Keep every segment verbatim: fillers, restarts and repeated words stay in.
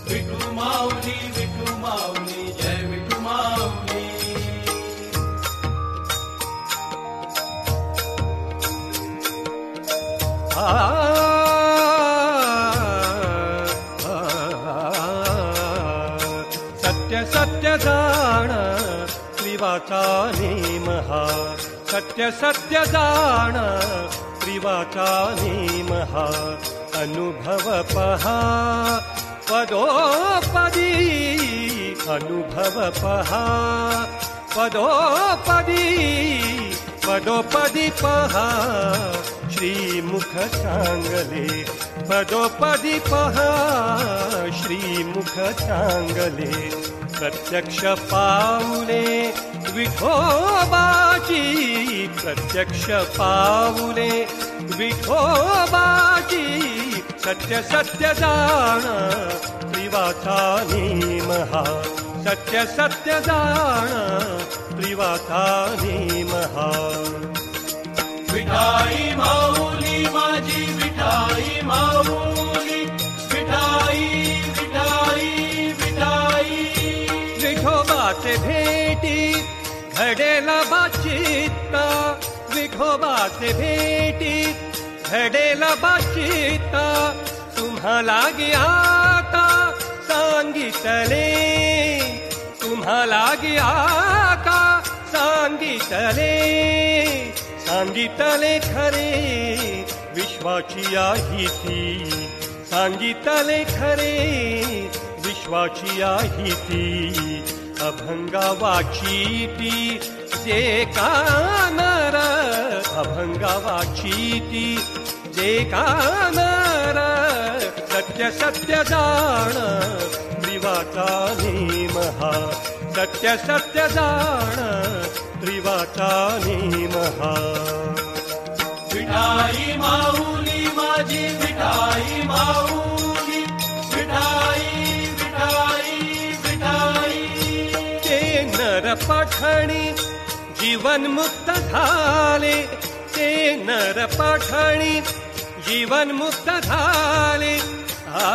विठू माऊली विठू माऊली जय विठू माऊली. सत्य सत्य जाण त्रिवाचा नेम हा, सत्य सत्य जाण त्रिवाचा नेम हा. अनुभव पहा पदोपदी, अनुभव पहा पदोपदी, पदोपदी पहा श्रीमुख चांगले, पदोपदी पहा श्रीमुख चांगले. प्रत्यक्ष पाऊले विठोबाची, प्रत्यक्ष पाऊले विठोबाची. सत्य सत्य जाण त्रिवाचा नेम हा, सत्य सत्य जाण त्रिवाचा नेम हा. विठाई माऊली माझी विठाई माऊली, विठाई विठाई विठाई. विठोबाचे भेटी घडेल बाचित्ता, विठोबाचे भेटी घडेल बाचित्ता. तुम्हाला गी आता सांगितले, तुम्हाला गी आता सांगितले, सांगितले खरे विश्वाची आहे ती, सांगितले खरे विश्वाची आहे ती. अभंगावाची ती जे कानर, अभंगावाची ती जे कानर. सत्य सत्य जाण त्रिवाचा नेम हा, सत्य सत्य जाण त्रिवाचा नेम हा. विठाई माऊली माझी विठाई माऊली, विठाई विठाई विठाई. ते नर पठणी जीवन मुक्त झाले, ते नर पठणी जीवन मुक्त झाले. आ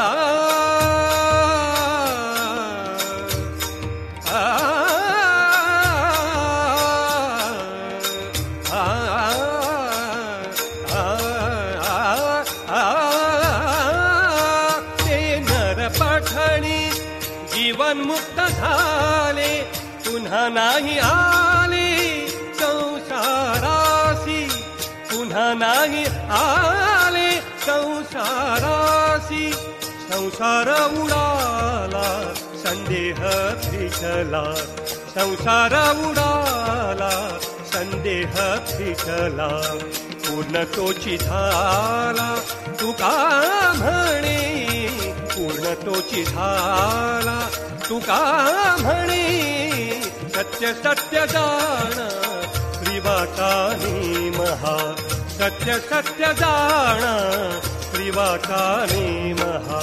जीवन मुक्त झाले, पुन्हा नाही आले संसारासी, पुन्हा नाही आले संसारासी. संसार उडाला संदेह फिटला, संसार उडाला संदेह फिटला. पूर्ण तोची झाला तुका म्हणे, पूर्ण तोची झाला तुका म्हणे. सत्य सत्य जाण त्रिवाचा नेम हा, सत्य सत्य जाण त्रिवाचा नेम हा.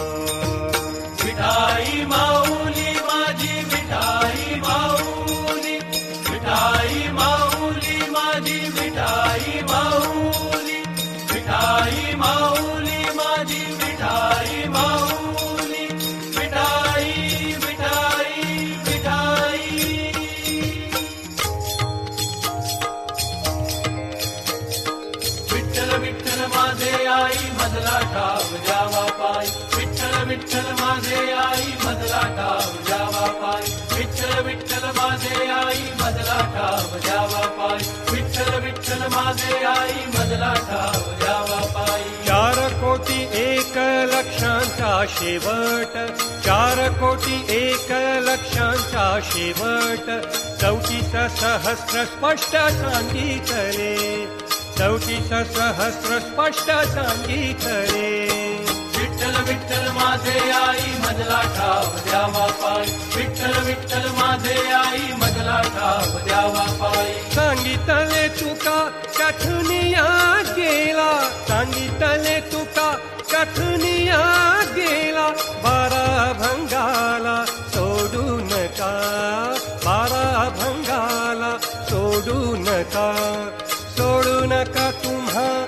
विठाई माऊली माझी विठाई माऊली, विठाई माऊली माझी विठाई माऊली, विठाई माऊली माझी विठाई माऊली, विठाई विठाई विठाई. विठ्ठल विठ्ठल माझे आई मधला ठाव जावा पाय, विठ्ठल विठ्ठल माझे आई मधला ठाव जावा पाय, विठ्ठल विठ्ठल माझे आई मधला ठाव जावा पाय, विठ्ठल विठ्ठल माझे आई मधला ठाव जावा पाय. चार कोटी एक लक्षांचा शेवट, चार कोटी एक लक्षांचा शेवट. चौतीस सहस्र स्पष्ट सांगितले, चौतीस सहस्र स्पष्ट सांगितले. विठ्ठल विठ्ठल माझे आई मधला ठाव द्यावा पाय, विठ्ठल विठ्ठल माझे आई मधला ठाव द्यावा पाय. सांगितले तुका कथुनिया गेला, सांगितले तुका कथुनिया गेला. बारा भंगाला सोडू नका, बारा भंगाला सोडू नका, सोडू नका तुम्हा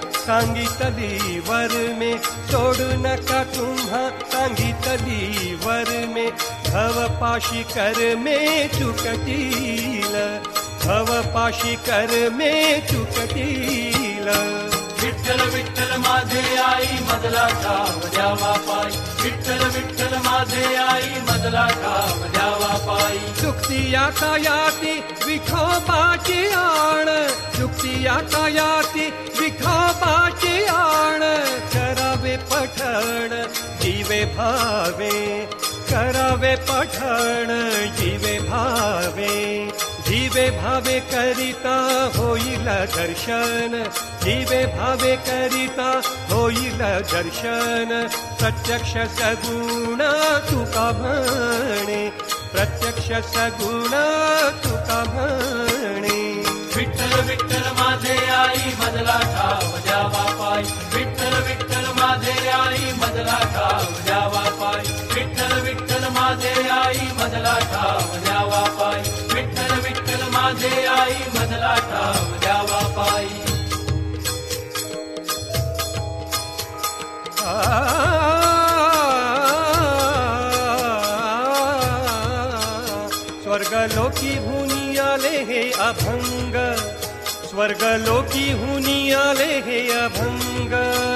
सांगितली वर में सोडू नका तुम्हा सांगितली वर में भवपाशी कर में चुकतील भवपाशी कर में चुकतील विठ्ठल विठ्ठल माझे आई मदला ठाव द्यावा पायी विठ्ठल विठ्ठल माझे आई मदला ठाव द्यावा पायी चुकतियाचा याती विठोबाची आण चुकतियाचा याती विठोबाची आण करावे पठण जीवे भावे करावे पठण जीवे भावे जीवे भावे करिता होईल दर्शन जीवे भावे करिता होईल दर्शन प्रत्यक्ष सगुण तुका म्हणे प्रत्यक्ष सगुण तुका म्हणे विठ्ठल विठ्ठल माझे आई मदला ठाव द्यावा पायी विठ्ठल विठ्ठल माझे आई मदला ठाव द्यावा पायी विठ्ठल विठ्ठल माझे आई मदला ठाव द्यावा पायी विठ्ठल विठ्ठल माझे आई मदला ठाव द्यावा पायी स्वर्गलोकी हुनी आले हे अभंग स्वर्गलोकी हुनी आले हे अभंग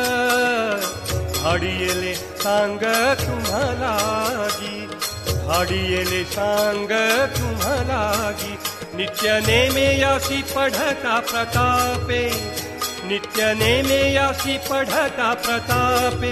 हाडियेले सांग तुम्हालागी हाडियेले सांग तुम्हालागी नित्य नेमे यासी पढता प्रतापे नित्य नेमे यासी पढता प्रतापे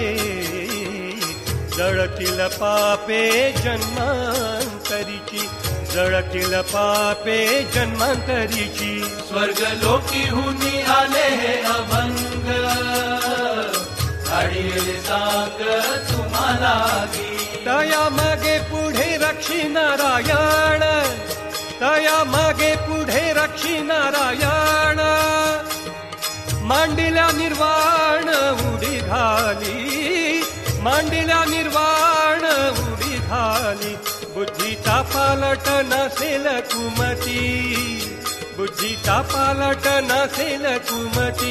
जळतील पापे जन्मांतरीची जळतील पापे जन्मांतरीची स्वर्गलोकी हुनी आले हे अभंग हाडियेले सांग तुम्हालागी तया मागे पुढे रक्षी नारायण तया मागे पुढे रक्षी नारायण मांडिल्या निर्वाण उडी घाली मांडिल्या निर्वाण उडी घाली बुद्धीचा पालट नसेल कुमती बुद्धीचा पालट नसेल कुमती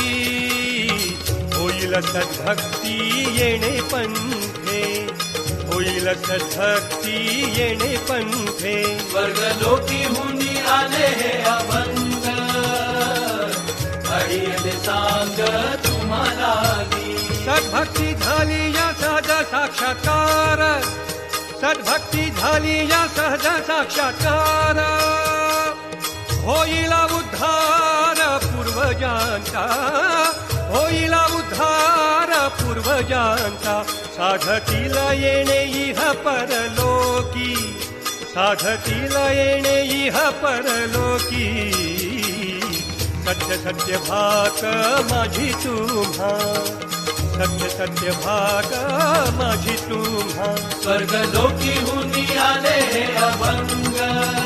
होईल सद्भक्ती येणे पंथे होईल सद्भक्ती येणे पंथे स्वर्गलोकी हुनी आले हे अभंग हाडियेले सांग तुम्हालागी सद्भक्ती झाली या सहज साक्षात्कार सद्भक्ती झाली या सहज साक्षात्कार होईल उद्धार पूर्वजांचा होईल उद्धार पूर्वजांचा साधतील येणे इह परलोकी साधतील येणे इह परलोकी सत्य सत्य भाक माझी तुम्हा सत्य सत्य भाक माझी तुम्हा स्वर्गलोकी हुनी आले हे अभंग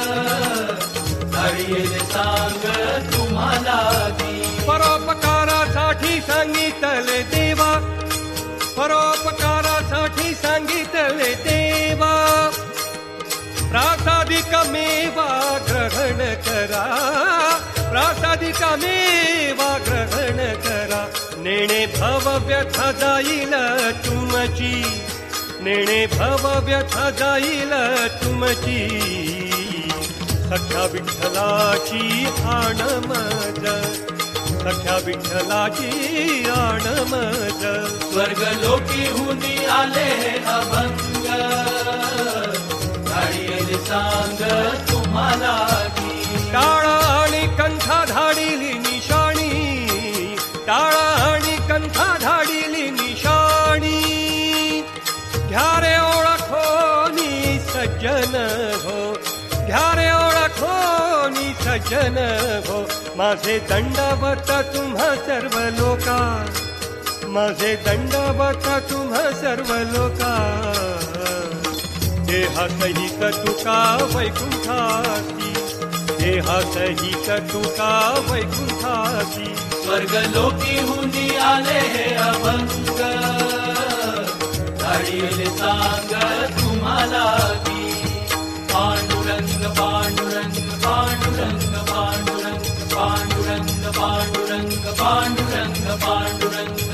हाडियेले सांग तुम्हालागी परोपकारासाठी सांगितले देवा परोपकारासाठी सांगितले देवा प्रासादिकमेवा ग्रहण करा प्रासादिकमेवा ग्रहण करा नेणे भव व्यथा जाईल तुमची नेणे भव व्यथा जाईल तुमची सख्या विठ्ठलाची आण मज सख्या विठ्ठलाची आण मज स्वर्गलोकी हुनी आले हे अभंग हाडियेले सांग तुम्हालागी टाळा आणि कंठा धाडिली निशाणी टाळा आणि कंठा धाडिली निशाणी घ्या रे ओळखोनी सज्जन हो घ्या रे ओळखोनी सज्जन हो माझे दंडवत तुम्हा सर्व लोका माझे दंडवत तुम्हा सर्व लोका देहा सहित तुका वैकुंठासी देहा सहित तुका वैकुंठासी स्वर्गलोकी हुनी आले हे अभंग हाडियेले सांग तुम्हालागी पांडुरंग पांडुरंग पांडुरंग पांडुरंग पांडुरंग पांडुरंग पांडुरंग पांडुरंग